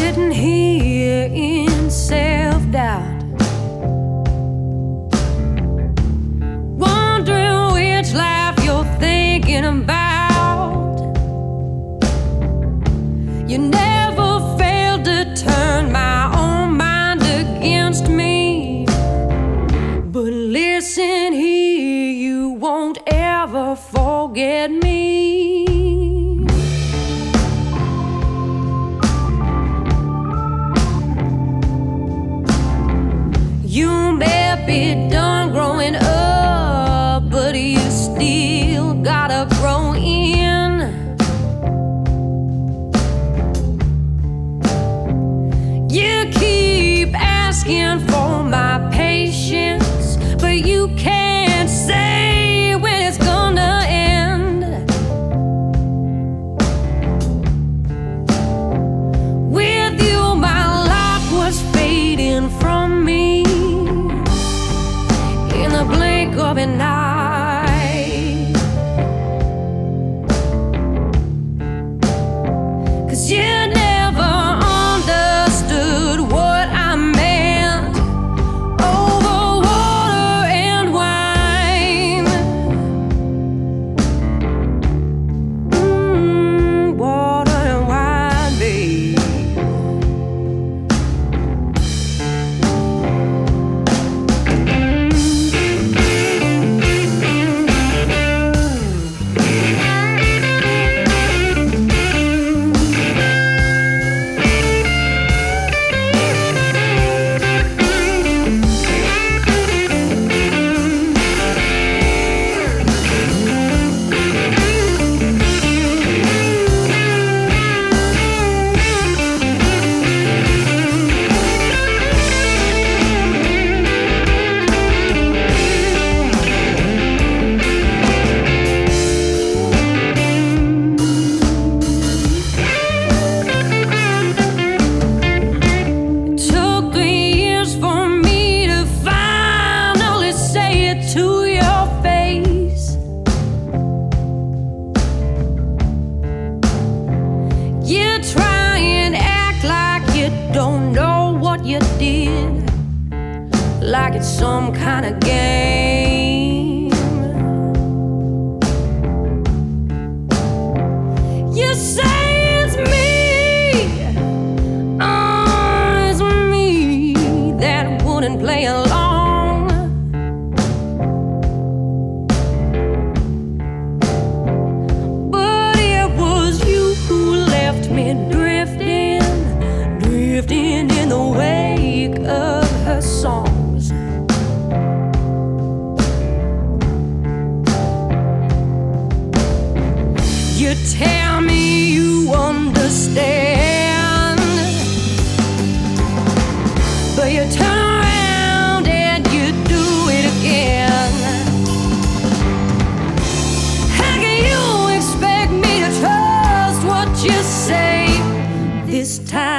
sitting here in self-doubt, wondering which life you're thinking about. You never failed to turn my own mind against me, but listen here, you won't ever forget me. You may be done growing up, but you still gotta grow in. You keep asking for my patience, but you can't say when it's gonna end. With you, my life was fading from me in the blink of an eye. 'Cause you never understood what I meant over water and wine. Water and wine, babe. To your face, you try and act like you don't know what you did, like it's some kind of game. You say it's me, it's me that wouldn't play along. Drifting in the wake of her songs. You tell me you understand, but you turn around and you do it again. How can you expect me to trust what you say this time?